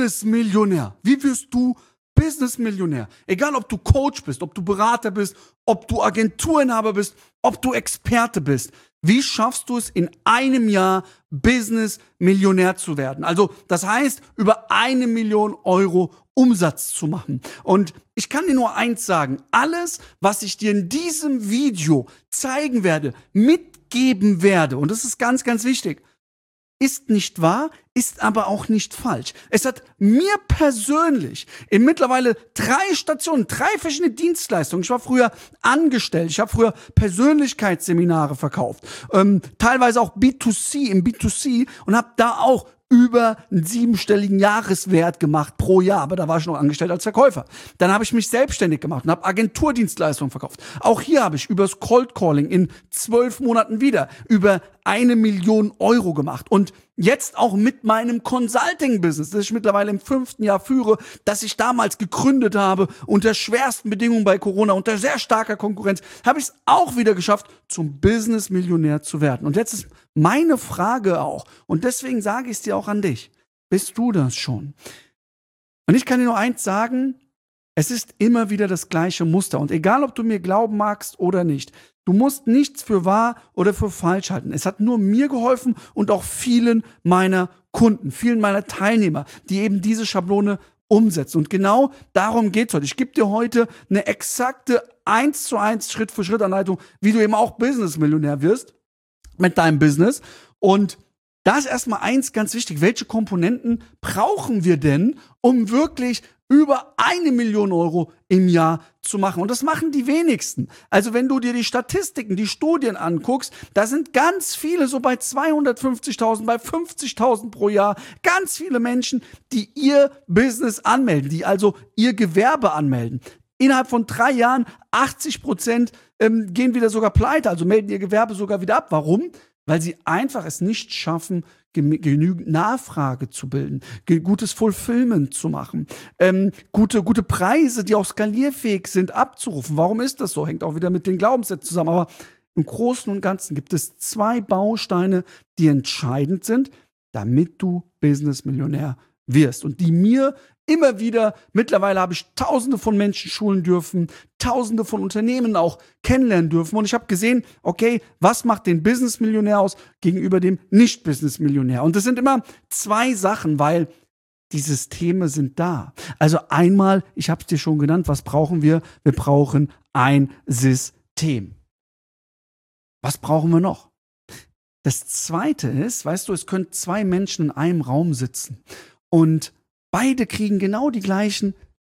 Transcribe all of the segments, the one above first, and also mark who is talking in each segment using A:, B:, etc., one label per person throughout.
A: Business-Millionär? Wie wirst du Business-Millionär? Egal, ob du Coach bist, ob du Berater bist, ob du Agenturinhaber bist, ob du Experte bist. Wie schaffst du es, in einem Jahr Business-Millionär zu werden? Also, das heißt, über 1 Million Euro Umsatz zu machen. Und ich kann dir nur eins sagen, alles, was ich dir in diesem Video zeigen werde, mitgeben werde, und das ist ganz, ganz wichtig, ist nicht wahr, ist aber auch nicht falsch. Es hat mir persönlich in mittlerweile 3 Stationen, 3 verschiedene Dienstleistungen. Ich war früher angestellt, ich habe früher Persönlichkeitsseminare verkauft, teilweise auch B2C im B2C und habe da auch über einen 7-stelligen Jahreswert gemacht pro Jahr, aber da war ich noch angestellt als Verkäufer. Dann habe ich mich selbstständig gemacht und habe Agenturdienstleistungen verkauft. Auch hier habe ich übers Cold Calling in 12 Monaten wieder über 1 Million Euro gemacht. Und jetzt auch mit meinem Consulting-Business, das ich mittlerweile im 5. Jahr führe, das ich damals gegründet habe, unter schwersten Bedingungen bei Corona, unter sehr starker Konkurrenz, habe ich es auch wieder geschafft, zum Business-Millionär zu werden. Und jetzt ist meine Frage auch, und deswegen sage ich es dir auch an dich, bist du das schon? Und ich kann dir nur eins sagen, es ist immer wieder das gleiche Muster. Und egal, ob du mir glauben magst oder nicht, du musst nichts für wahr oder für falsch halten. Es hat nur mir geholfen und auch vielen meiner Kunden, vielen meiner Teilnehmer, die eben diese Schablone umsetzen. Und genau darum geht es heute. Ich gebe dir heute eine exakte 1:1 Schritt-für-Schritt-Anleitung, wie du eben auch Business-Millionär wirst mit deinem Business. Und da ist erstmal eins ganz wichtig. Welche Komponenten brauchen wir denn, um wirklich über 1 Million Euro im Jahr zu machen? Und das machen die wenigsten. Also wenn du dir die Statistiken, die Studien anguckst, da sind ganz viele so bei 250.000, bei 50.000 pro Jahr, ganz viele Menschen, die ihr Business anmelden, die also ihr Gewerbe anmelden. Innerhalb von 3 Jahren 80% gehen wieder sogar pleite, also melden ihr Gewerbe sogar wieder ab. Warum? Weil sie einfach es nicht schaffen, genügend Nachfrage zu bilden, gutes Fulfillment zu machen, gute Preise, die auch skalierfähig sind, abzurufen. Warum ist das so? Hängt auch wieder mit den Glaubenssätzen zusammen. Aber im Großen und Ganzen gibt es 2 Bausteine, die entscheidend sind, damit du Business-Millionär wirst und die mir immer wieder, mittlerweile habe ich Tausende von Menschen schulen dürfen, Tausende von Unternehmen auch kennenlernen dürfen. Und ich habe gesehen, okay, was macht den Business-Millionär aus gegenüber dem Nicht-Business-Millionär? Und das sind immer 2 Sachen, weil die Systeme sind da. Also einmal, ich habe es dir schon genannt, was brauchen wir? Wir brauchen ein System. Was brauchen wir noch? Das Zweite ist, weißt du, es können 2 Menschen in einem Raum sitzen und beide kriegen genau die gleichen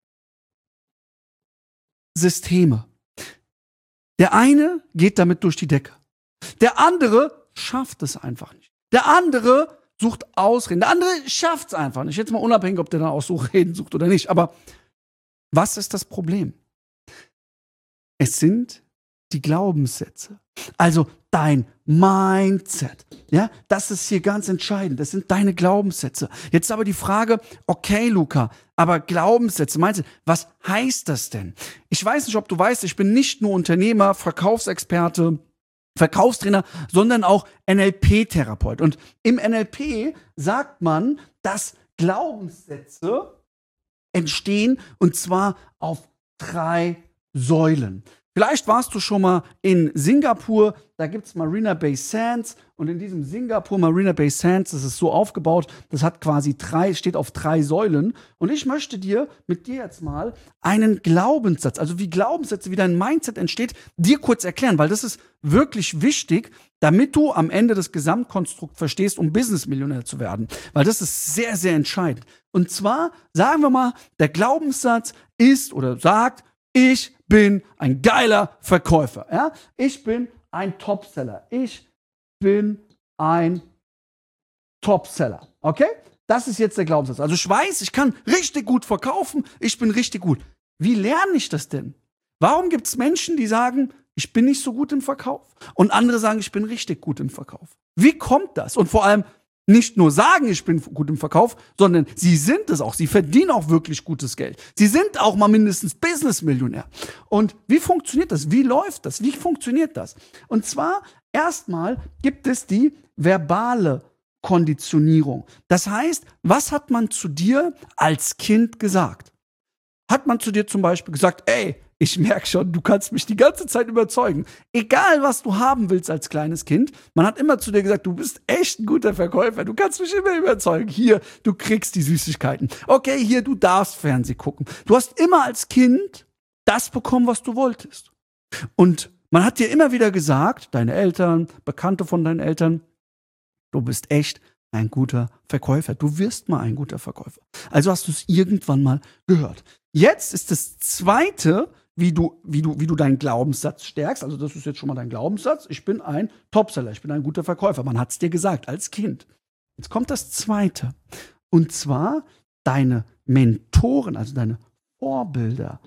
A: Systeme. Der eine geht damit durch die Decke. Der andere schafft es einfach nicht. Der andere sucht Ausreden. Der andere schafft es einfach nicht. Jetzt mal unabhängig, ob der dann Ausreden sucht oder nicht. Aber was ist das Problem? Es sind die Glaubenssätze. Also dein Mindset. Ja, das ist hier ganz entscheidend. Das sind deine Glaubenssätze. Jetzt aber die Frage, okay, Luca, aber Glaubenssätze, meinst du, was heißt das denn? Ich weiß nicht, ob du weißt, ich bin nicht nur Unternehmer, Verkaufsexperte, Verkaufstrainer, sondern auch NLP-Therapeut. Und im NLP sagt man, dass Glaubenssätze entstehen und zwar auf 3 Säulen. Vielleicht warst du schon mal in Singapur, da gibt es Marina Bay Sands und in diesem Singapur Marina Bay Sands, das ist so aufgebaut, das hat quasi steht auf 3 Säulen und ich möchte mit dir jetzt mal einen Glaubenssatz, also wie Glaubenssätze, wie dein Mindset entsteht, dir kurz erklären, weil das ist wirklich wichtig, damit du am Ende das Gesamtkonstrukt verstehst, um Business-Millionär zu werden, weil das ist sehr, sehr entscheidend. Und zwar, sagen wir mal, der Glaubenssatz ist oder sagt, ich bin ein geiler Verkäufer. Ja? Ich bin ein Topseller. Ich bin ein Topseller. Okay? Das ist jetzt der Glaubenssatz. Also ich weiß, ich kann richtig gut verkaufen. Ich bin richtig gut. Wie lerne ich das denn? Warum gibt es Menschen, die sagen, ich bin nicht so gut im Verkauf? Und andere sagen, ich bin richtig gut im Verkauf. Wie kommt das? Und vor allem, nicht nur sagen, ich bin gut im Verkauf, sondern sie sind es auch. Sie verdienen auch wirklich gutes Geld. Sie sind auch mal mindestens Business-Millionär. Und wie funktioniert das? Wie läuft das? Wie funktioniert das? Und zwar erstmal gibt es die verbale Konditionierung. Das heißt, was hat man zu dir als Kind gesagt? Hat man zu dir zum Beispiel gesagt, ey, ich merke schon, du kannst mich die ganze Zeit überzeugen. Egal, was du haben willst als kleines Kind, man hat immer zu dir gesagt, du bist echt ein guter Verkäufer, du kannst mich immer überzeugen. Hier, du kriegst die Süßigkeiten. Okay, hier, du darfst Fernsehen gucken. Du hast immer als Kind das bekommen, was du wolltest. Und man hat dir immer wieder gesagt, deine Eltern, Bekannte von deinen Eltern, du bist echt ein guter Verkäufer. Du wirst mal ein guter Verkäufer. Also hast du es irgendwann mal gehört. Jetzt ist das Zweite, wie du deinen Glaubenssatz stärkst. Also das ist jetzt schon mal dein Glaubenssatz. Ich bin ein Topseller, ich bin ein guter Verkäufer. Man hat es dir gesagt als Kind. Jetzt kommt das Zweite. Und zwar deine Mentoren, also deine Vorbilder.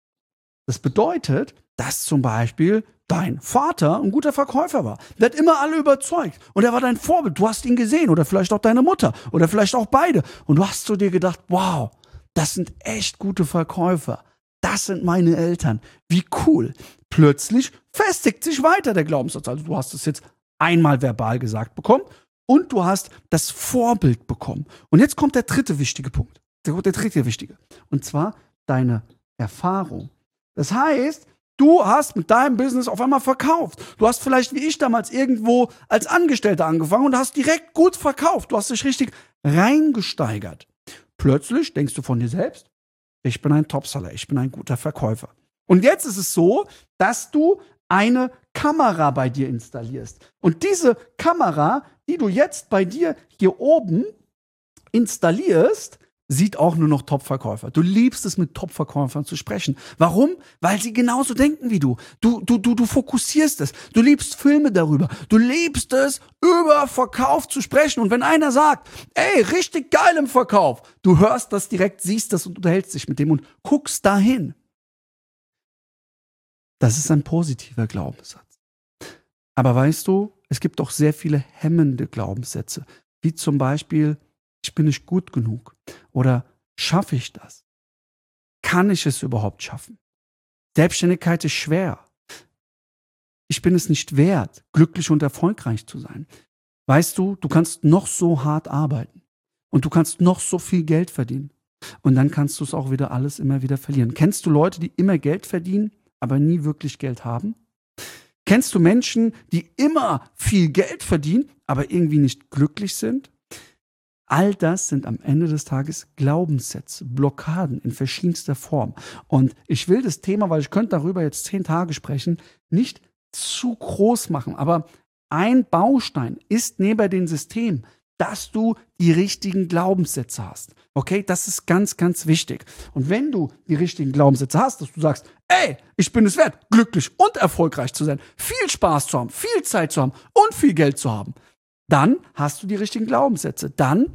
A: Das bedeutet, dass zum Beispiel dein Vater ein guter Verkäufer war. Der hat immer alle überzeugt. Und er war dein Vorbild. Du hast ihn gesehen. Oder vielleicht auch deine Mutter. Oder vielleicht auch beide. Und du hast zu dir gedacht, wow, das sind echt gute Verkäufer. Das sind meine Eltern. Wie cool. Plötzlich festigt sich weiter der Glaubenssatz. Also du hast es jetzt einmal verbal gesagt bekommen und du hast das Vorbild bekommen. Und jetzt kommt der dritte wichtige Punkt. Der dritte wichtige. Und zwar deine Erfahrung. Das heißt, du hast mit deinem Business auf einmal verkauft. Du hast vielleicht wie ich damals irgendwo als Angestellter angefangen und hast direkt gut verkauft. Du hast dich richtig reingesteigert. Plötzlich denkst du von dir selbst, ich bin ein Topseller, ich bin ein guter Verkäufer. Und jetzt ist es so, dass du eine Kamera bei dir installierst. Und diese Kamera, die du jetzt bei dir hier oben installierst, sieht auch nur noch Top-Verkäufer. Du liebst es, mit Top-Verkäufern zu sprechen. Warum? Weil sie genauso denken wie du. Du fokussierst es. Du liebst Filme darüber. Du liebst es, über Verkauf zu sprechen. Und wenn einer sagt, ey, richtig geil im Verkauf, du hörst das direkt, siehst das und unterhältst dich mit dem und guckst dahin. Das ist ein positiver Glaubenssatz. Aber weißt du, es gibt auch sehr viele hemmende Glaubenssätze, wie zum Beispiel, ich bin nicht gut genug. Oder schaffe ich das? Kann ich es überhaupt schaffen? Selbstständigkeit ist schwer. Ich bin es nicht wert, glücklich und erfolgreich zu sein. Weißt du, du kannst noch so hart arbeiten und du kannst noch so viel Geld verdienen. Und dann kannst du es auch wieder alles immer wieder verlieren. Kennst du Leute, die immer Geld verdienen, aber nie wirklich Geld haben? Kennst du Menschen, die immer viel Geld verdienen, aber irgendwie nicht glücklich sind? All das sind am Ende des Tages Glaubenssätze, Blockaden in verschiedenster Form. Und ich will das Thema, weil ich könnte darüber jetzt 10 Tage sprechen, nicht zu groß machen. Aber ein Baustein ist neben dem System, dass du die richtigen Glaubenssätze hast. Okay, das ist ganz, ganz wichtig. Und wenn du die richtigen Glaubenssätze hast, dass du sagst, ey, ich bin es wert, glücklich und erfolgreich zu sein, viel Spaß zu haben, viel Zeit zu haben und viel Geld zu haben, dann hast du die richtigen Glaubenssätze. Dann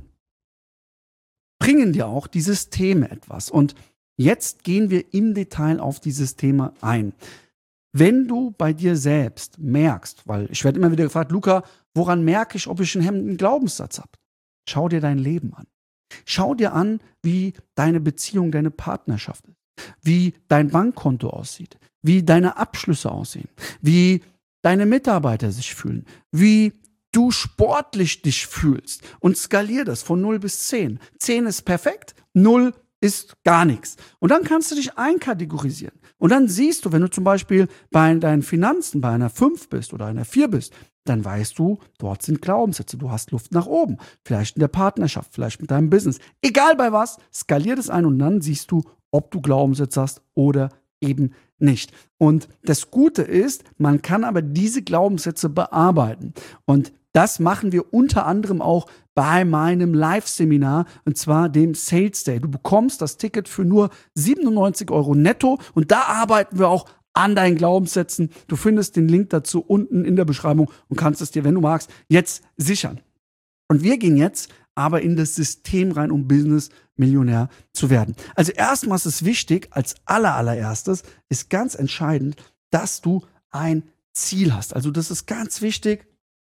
A: bringen dir auch die Systeme etwas. Und jetzt gehen wir im Detail auf die Systeme ein. Wenn du bei dir selbst merkst, weil ich werde immer wieder gefragt, Luca, woran merke ich, ob ich einen hemmenden Glaubenssatz habe? Schau dir dein Leben an. Schau dir an, wie deine Beziehung, deine Partnerschaft ist, wie dein Bankkonto aussieht, wie deine Abschlüsse aussehen, wie deine Mitarbeiter sich fühlen, wie du sportlich dich fühlst und skalier das von 0 bis 10. 10 ist perfekt, 0 ist gar nichts. Und dann kannst du dich einkategorisieren. Und dann siehst du, wenn du zum Beispiel bei deinen Finanzen bei einer 5 bist oder einer 4 bist, dann weißt du, dort sind Glaubenssätze, du hast Luft nach oben. Vielleicht in der Partnerschaft, vielleicht mit deinem Business. Egal bei was, skalier das ein und dann siehst du, ob du Glaubenssätze hast oder eben nicht. Und das Gute ist, man kann aber diese Glaubenssätze bearbeiten. Und das machen wir unter anderem auch bei meinem Live-Seminar, und zwar dem Sales Day. Du bekommst das Ticket für nur 97 € netto und da arbeiten wir auch an deinen Glaubenssätzen. Du findest den Link dazu unten in der Beschreibung und kannst es dir, wenn du magst, jetzt sichern. Und wir gehen jetzt aber in das System rein, um Business-Millionär zu werden. Also erstmal ist es wichtig, als allererstes ist ganz entscheidend, dass du ein Ziel hast. Also das ist ganz wichtig.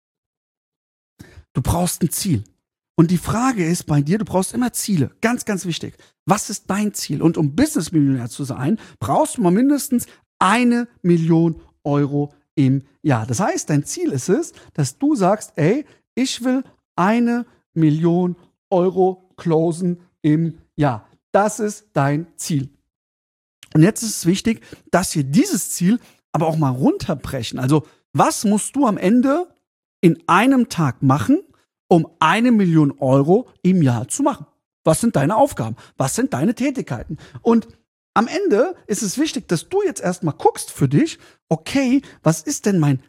A: Du brauchst ein Ziel. Und die Frage ist bei dir, du brauchst immer Ziele. Ganz, ganz wichtig. Was ist dein Ziel? Und um Business-Millionär zu sein, brauchst du mal mindestens 1 Million € im Jahr. Das heißt, dein Ziel ist es, dass du sagst, ey, ich will 1 Million Euro closen im Jahr. Das ist dein Ziel. Und jetzt ist es wichtig, dass wir dieses Ziel aber auch mal runterbrechen. Also, was musst du am Ende in einem Tag machen, um 1 Million Euro im Jahr zu machen? Was sind deine Aufgaben? Was sind deine Tätigkeiten? Und am Ende ist es wichtig, dass du jetzt erstmal guckst für dich, okay, was ist denn mein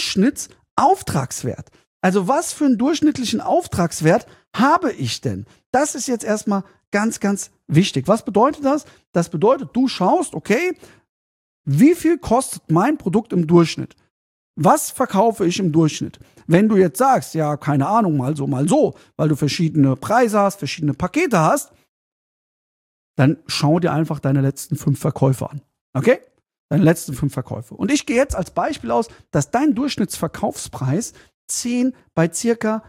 A: Durchschnittsauftragswert? Also was für einen durchschnittlichen Auftragswert habe ich denn? Das ist jetzt erstmal ganz, ganz wichtig. Was bedeutet das? Das bedeutet, du schaust, okay, wie viel kostet mein Produkt im Durchschnitt? Was verkaufe ich im Durchschnitt? Wenn du jetzt sagst, ja, keine Ahnung, mal so, weil du verschiedene Preise hast, verschiedene Pakete hast, dann schau dir einfach deine letzten 5 Verkäufe an. Okay? Deine letzten 5 Verkäufe. Und ich gehe jetzt als Beispiel aus, dass dein Durchschnittsverkaufspreis bei circa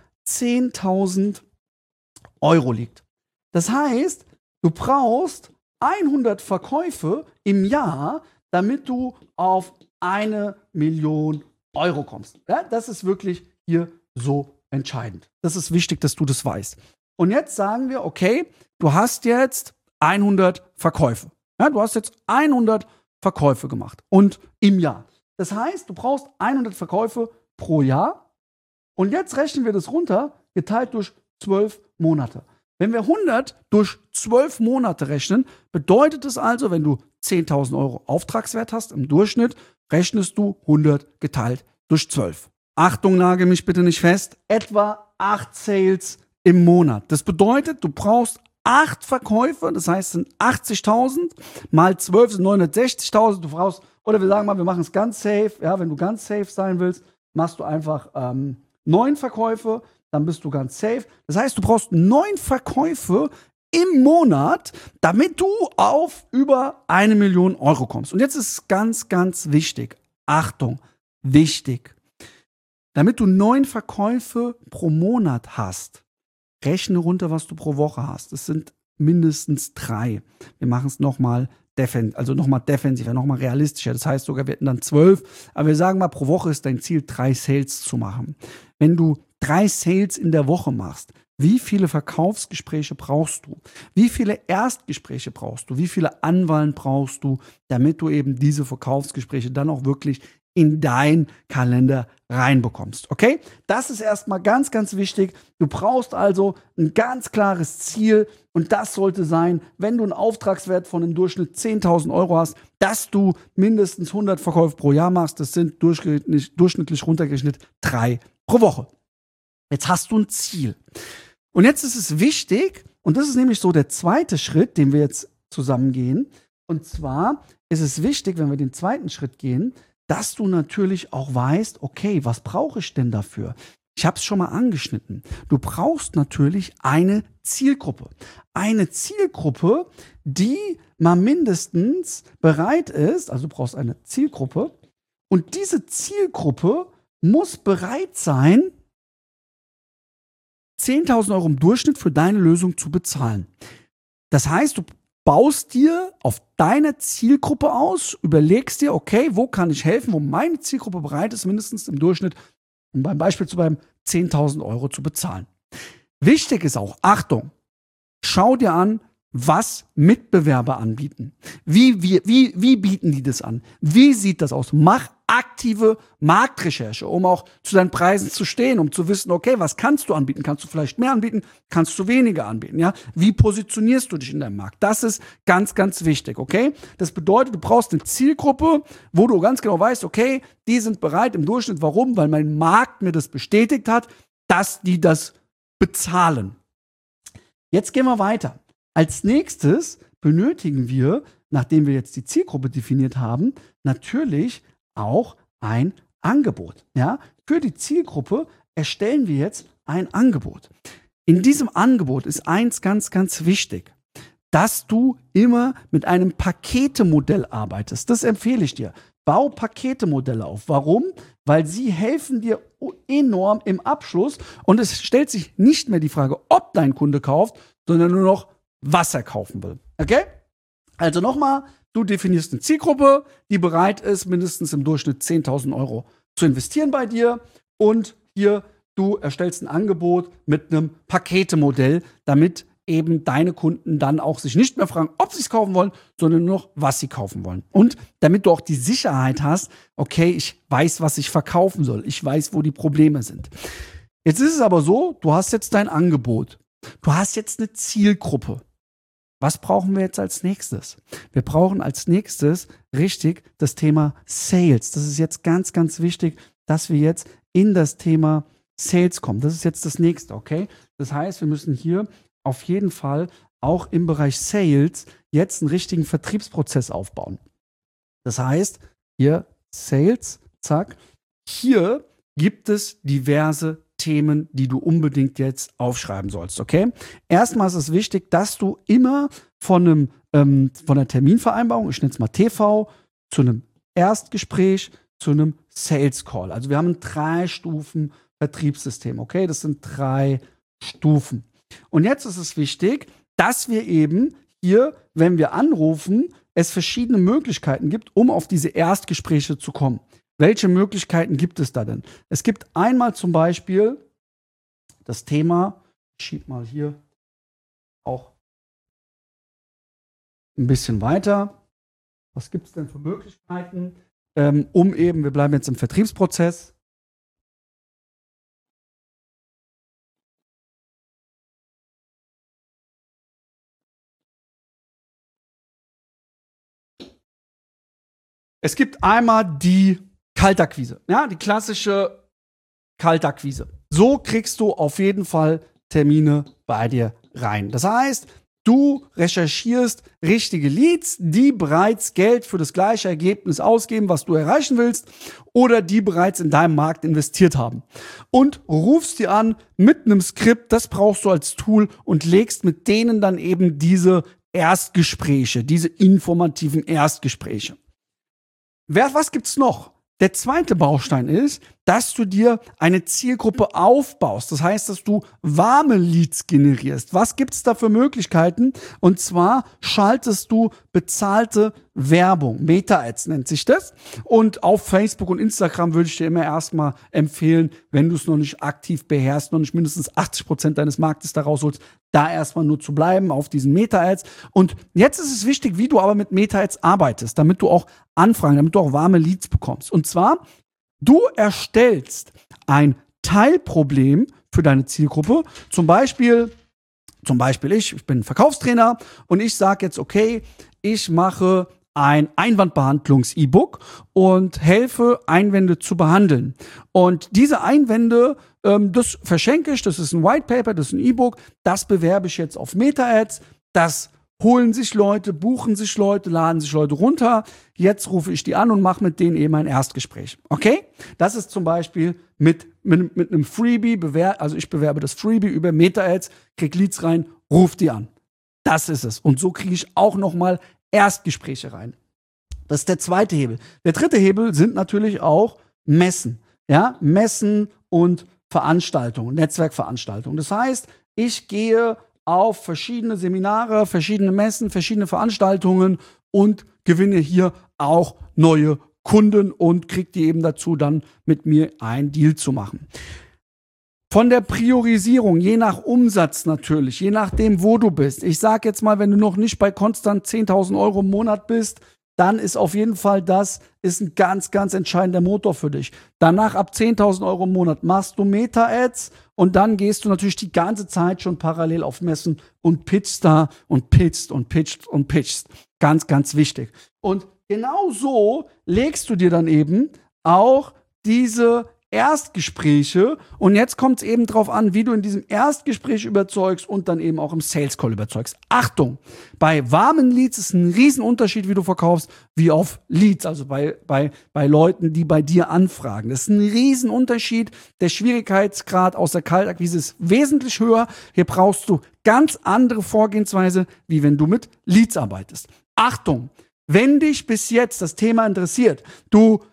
A: 10.000 Euro liegt. Das heißt, du brauchst 100 Verkäufe im Jahr, damit du auf 1 Million Euro kommst. Ja, das ist wirklich hier so entscheidend. Das ist wichtig, dass du das weißt. Und jetzt sagen wir, okay, du hast jetzt 100 Verkäufe. Ja, du hast jetzt 100 Verkäufe gemacht und im Jahr. Das heißt, du brauchst 100 Verkäufe pro Jahr. Und jetzt rechnen wir das runter, geteilt durch 12 Monate. Wenn wir 100 durch 12 Monate rechnen, bedeutet es also, wenn du 10.000 Euro Auftragswert hast im Durchschnitt, rechnest du 100 geteilt durch 12. Achtung, nagel mich bitte nicht fest, etwa 8 Sales im Monat. Das bedeutet, du brauchst 8 Verkäufe, das heißt, es sind 80.000, mal 12 sind 960.000, du brauchst, oder wir sagen mal, wir machen es ganz safe, ja, wenn du ganz safe sein willst, machst du einfach 9 Verkäufe, dann bist du ganz safe. Das heißt, du brauchst 9 Verkäufe im Monat, damit du auf über 1 Million Euro kommst. Und jetzt ist es ganz, ganz wichtig. Achtung, wichtig. Damit du 9 Verkäufe pro Monat hast, rechne runter, was du pro Woche hast. Das sind mindestens 3. Wir machen es nochmal defensiver, nochmal realistischer. Das heißt sogar, wir hätten dann 12. Aber wir sagen mal, pro Woche ist dein Ziel, 3 Sales zu machen. Wenn du 3 Sales in der Woche machst, wie viele Verkaufsgespräche brauchst du? Wie viele Erstgespräche brauchst du? Wie viele Anwahlen brauchst du, damit du eben diese Verkaufsgespräche dann auch wirklich in deinen Kalender reinbekommst, okay? Das ist erstmal ganz, ganz wichtig. Du brauchst also ein ganz klares Ziel und das sollte sein, wenn du einen Auftragswert von im Durchschnitt 10.000 Euro hast, dass du mindestens 100 Verkäufe pro Jahr machst. Das sind durchschnittlich runtergerechnet 3 pro Woche. Jetzt hast du ein Ziel. Und jetzt ist es wichtig, und das ist nämlich so der zweite Schritt, den wir jetzt zusammen gehen. Und zwar ist es wichtig, wenn wir den zweiten Schritt gehen, dass du natürlich auch weißt, okay, was brauche ich denn dafür? Ich habe es schon mal angeschnitten. Du brauchst natürlich eine Zielgruppe. Eine Zielgruppe, die mal mindestens bereit ist, also du brauchst eine Zielgruppe, und diese Zielgruppe muss bereit sein, 10.000 Euro im Durchschnitt für deine Lösung zu bezahlen. Das heißt, du baust dir auf deine Zielgruppe aus, überlegst dir, okay, wo kann ich helfen, wo meine Zielgruppe bereit ist, mindestens im Durchschnitt, um beim Beispiel zu bleiben, 10.000 Euro zu bezahlen. Wichtig ist auch, Achtung, schau dir an, was Mitbewerber anbieten. Wie bieten die das an? Wie sieht das aus? Mach aktive Marktrecherche, um auch zu deinen Preisen zu stehen, um zu wissen, okay, was kannst du anbieten? Kannst du vielleicht mehr anbieten? Kannst du weniger anbieten? Ja? Wie positionierst du dich in deinem Markt? Das ist ganz, ganz wichtig, okay? Das bedeutet, du brauchst eine Zielgruppe, wo du ganz genau weißt, okay, die sind bereit im Durchschnitt. Warum? Weil mein Markt mir das bestätigt hat, dass die das bezahlen. Jetzt gehen wir weiter. Als nächstes benötigen wir, nachdem wir jetzt die Zielgruppe definiert haben, natürlich auch ein Angebot. Ja? Für die Zielgruppe erstellen wir jetzt ein Angebot. In diesem Angebot ist eins ganz, ganz wichtig, dass du immer mit einem Paketemodell arbeitest. Das empfehle ich dir. Bau Paketemodelle auf. Warum? Weil sie helfen dir enorm im Abschluss und es stellt sich nicht mehr die Frage, ob dein Kunde kauft, sondern nur noch, was er kaufen will. Okay? Also nochmal, du definierst eine Zielgruppe, die bereit ist, mindestens im Durchschnitt 10.000 Euro zu investieren bei dir. Und hier, du erstellst ein Angebot mit einem Paketemodell, damit eben deine Kunden dann auch sich nicht mehr fragen, ob sie es kaufen wollen, sondern nur noch, was sie kaufen wollen. Und damit du auch die Sicherheit hast, okay, ich weiß, was ich verkaufen soll. Ich weiß, wo die Probleme sind. Jetzt ist es aber so, du hast jetzt dein Angebot. Du hast jetzt eine Zielgruppe. Was brauchen wir jetzt als nächstes? Wir brauchen als nächstes richtig das Thema Sales. Das ist jetzt ganz, ganz wichtig, dass wir jetzt in das Thema Sales kommen. Das ist jetzt das nächste, okay? Das heißt, wir müssen hier auf jeden Fall auch im Bereich Sales jetzt einen richtigen Vertriebsprozess aufbauen. Das heißt, hier Sales, zack. Hier gibt es diverse Themen, die du unbedingt jetzt aufschreiben sollst, okay? Erstmal ist es wichtig, dass du immer von einer Terminvereinbarung, ich nenne es mal TV, zu einem Erstgespräch, zu einem Sales Call. Also wir haben ein 3-Stufen Vertriebssystem, okay? Das sind 3 Stufen. Und jetzt ist es wichtig, dass wir eben hier, wenn wir anrufen, es verschiedene Möglichkeiten gibt, um auf diese Erstgespräche zu kommen. Welche Möglichkeiten gibt es da denn? Es gibt einmal zum Beispiel das Thema, ich schiebe mal hier auch ein bisschen weiter. Was gibt es denn für Möglichkeiten, um eben, wir bleiben jetzt im Vertriebsprozess, es gibt einmal die Kaltakquise, ja, die klassische Kaltakquise. So kriegst du auf jeden Fall Termine bei dir rein. Das heißt, du recherchierst richtige Leads, die bereits Geld für das gleiche Ergebnis ausgeben, was du erreichen willst, oder die bereits in deinem Markt investiert haben. Und rufst die an mit einem Skript, das brauchst du als Tool, und legst mit denen dann eben diese Erstgespräche, diese informativen Erstgespräche. Was gibt's noch? Der zweite Baustein ist, dass du dir eine Zielgruppe aufbaust. Das heißt, dass du warme Leads generierst. Was gibt's da für Möglichkeiten? Und zwar schaltest du bezahlte Werbung. Meta-Ads nennt sich das. Und auf Facebook und Instagram würde ich dir immer erstmal empfehlen, wenn du es noch nicht aktiv beherrschst, noch nicht mindestens 80% deines Marktes da rausholst, da erstmal nur zu bleiben auf diesen Meta-Ads. Und jetzt ist es wichtig, wie du aber mit Meta-Ads arbeitest, damit du auch Anfragen, damit du auch warme Leads bekommst. Und zwar, du erstellst ein Teilproblem für deine Zielgruppe. Zum Beispiel ich bin Verkaufstrainer und ich sage jetzt, okay, ich mache ein Einwandbehandlungs-E-Book und helfe, Einwände zu behandeln. Und diese Einwände, das verschenke ich, das ist ein White Paper, das ist ein E-Book, das bewerbe ich jetzt auf Meta-Ads, das holen sich Leute, buchen sich Leute, laden sich Leute runter. Jetzt rufe ich die an und mache mit denen eben ein Erstgespräch. Okay? Das ist zum Beispiel mit einem Freebie, also ich bewerbe das Freebie über Meta-Ads, krieg Leads rein, ruf die an. Das ist es. Und so kriege ich auch nochmal Erstgespräche rein. Das ist der zweite Hebel. Der dritte Hebel sind natürlich auch Messen. Ja? Messen und Veranstaltungen, Netzwerkveranstaltungen. Das heißt, ich gehe auf verschiedene Seminare, verschiedene Messen, verschiedene Veranstaltungen und gewinne hier auch neue Kunden und kriege die eben dazu, dann mit mir einen Deal zu machen. Von der Priorisierung, je nach Umsatz natürlich, je nachdem, wo du bist. Ich sage jetzt mal, wenn du noch nicht bei konstant 10.000 Euro im Monat bist, dann ist auf jeden Fall das ist ein ganz, ganz entscheidender Motor für dich. Danach ab 10.000 Euro im Monat machst du Meta-Ads und dann gehst du natürlich die ganze Zeit schon parallel auf Messen und pitchst da und pitchst und pitchst und pitchst. Ganz, ganz wichtig. Und genau so legst du dir dann eben auch diese Erstgespräche und jetzt kommt es eben drauf an, wie du in diesem Erstgespräch überzeugst und dann eben auch im Sales Call überzeugst. Achtung, bei warmen Leads ist ein Riesenunterschied, wie du verkaufst, wie auf Leads, also bei Leuten, die bei dir anfragen. Das ist ein Riesenunterschied. Der Schwierigkeitsgrad aus der Kaltakquise ist wesentlich höher. Hier brauchst du ganz andere Vorgehensweise, wie wenn du mit Leads arbeitest. Achtung, wenn dich bis jetzt das Thema interessiert, du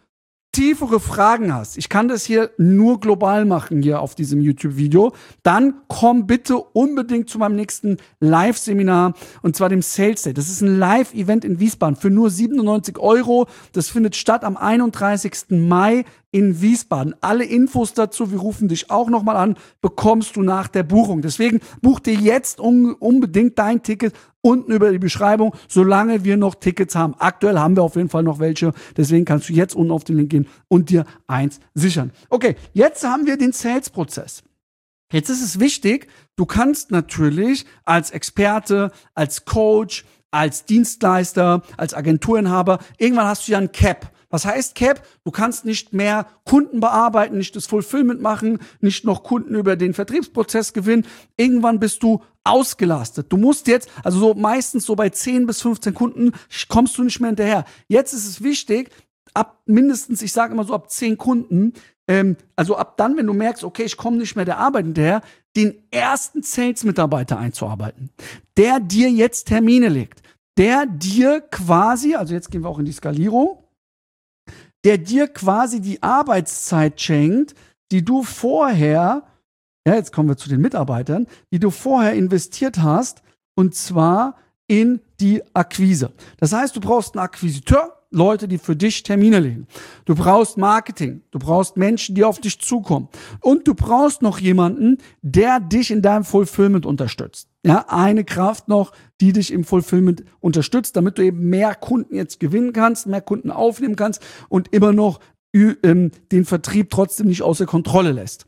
A: tiefere Fragen hast, ich kann das hier nur global machen, hier auf diesem YouTube-Video, dann komm bitte unbedingt zu meinem nächsten Live-Seminar, und zwar dem Sales Day. Das ist ein Live-Event in Wiesbaden für nur 97 €. Das findet statt am 31. Mai in Wiesbaden. Alle Infos dazu, wir rufen dich auch nochmal an, bekommst du nach der Buchung. Deswegen buch dir jetzt unbedingt dein Ticket unten über die Beschreibung, solange wir noch Tickets haben. Aktuell haben wir auf jeden Fall noch welche, deswegen kannst du jetzt unten auf den Link gehen und dir eins sichern. Okay, jetzt haben wir den Sales-Prozess. Jetzt ist es wichtig, du kannst natürlich als Experte, als Coach, als Dienstleister, als Agenturinhaber, irgendwann hast du ja ein Cap. Was heißt Cap? Du kannst nicht mehr Kunden bearbeiten, nicht das Fulfillment machen, nicht noch Kunden über den Vertriebsprozess gewinnen. Irgendwann bist du ausgelastet. Du musst jetzt, also so meistens so bei 10 bis 15 Kunden kommst du nicht mehr hinterher. Jetzt ist es wichtig, ab mindestens, ich sage immer so ab 10 Kunden, also ab dann, wenn du merkst, okay, ich komme nicht mehr der Arbeit hinterher, den ersten Sales-Mitarbeiter einzuarbeiten, der dir jetzt Termine legt, der dir quasi, also jetzt gehen wir auch in die Skalierung, der dir quasi die Arbeitszeit schenkt, die du vorher, ja, jetzt kommen wir zu den Mitarbeitern, die du vorher investiert hast, und zwar in die Akquise. Das heißt, du brauchst einen Akquisiteur, Leute, die für dich Termine legen. Du brauchst Marketing, du brauchst Menschen, die auf dich zukommen. Und du brauchst noch jemanden, der dich in deinem Fulfillment unterstützt. Ja, eine Kraft noch, die dich im Fulfillment unterstützt, damit du eben mehr Kunden jetzt gewinnen kannst, mehr Kunden aufnehmen kannst und immer noch den Vertrieb trotzdem nicht außer Kontrolle lässt.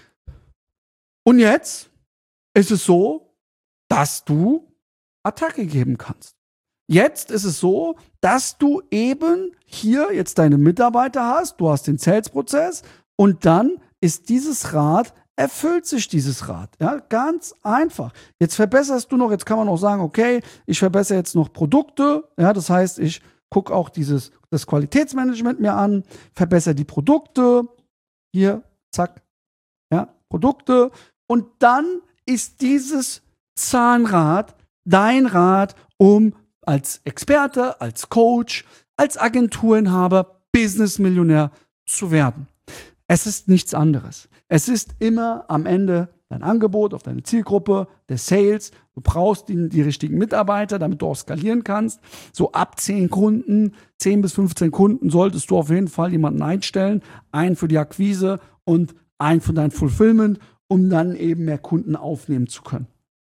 A: Und jetzt ist es so, dass du Attacke geben kannst. Jetzt ist es so, dass du eben hier jetzt deine Mitarbeiter hast, du hast den Sales-Prozess, und dann ist dieses Rad, erfüllt sich dieses Rad. Ja, ganz einfach. Jetzt verbesserst du noch, jetzt kann man auch sagen, okay, ich verbessere jetzt noch Produkte. Ja, das heißt, ich gucke auch das Qualitätsmanagement mir an, verbessere die Produkte. Hier, zack, ja, Produkte. Und dann ist dieses Zahnrad dein Rad, um als Experte, als Coach, als Agenturinhaber, Business-Millionär zu werden. Es ist nichts anderes. Es ist immer am Ende dein Angebot auf deine Zielgruppe, der Sales. Du brauchst die richtigen Mitarbeiter, damit du auch skalieren kannst. So ab 10 Kunden, 10 bis 15 Kunden solltest du auf jeden Fall jemanden einstellen. Einen für die Akquise und einen für dein Fulfillment, um dann eben mehr Kunden aufnehmen zu können.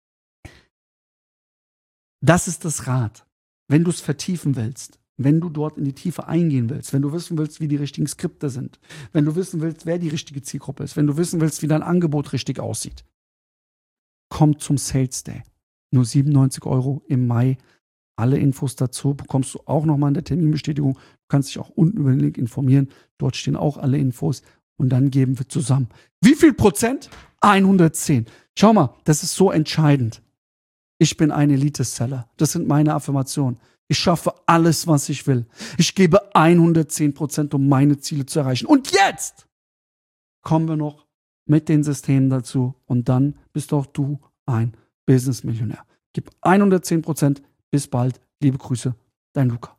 A: Das ist das Rad. Wenn du es vertiefen willst, wenn du dort in die Tiefe eingehen willst, wenn du wissen willst, wie die richtigen Skripte sind, wenn du wissen willst, wer die richtige Zielgruppe ist, wenn du wissen willst, wie dein Angebot richtig aussieht, komm zum Sales Day. Nur 97 € im Mai. Alle Infos dazu bekommst du auch nochmal in der Terminbestätigung. Du kannst dich auch unten über den Link informieren. Dort stehen auch alle Infos. Und dann geben wir zusammen. Wie viel Prozent? 110. Schau mal, das ist so entscheidend. Ich bin ein Elite-Seller. Das sind meine Affirmationen. Ich schaffe alles, was ich will. Ich gebe 110%, um meine Ziele zu erreichen. Und jetzt kommen wir noch mit den Systemen dazu. Und dann bist auch du ein Business-Millionär. Gib 110%. Bis bald. Liebe Grüße, dein Luca.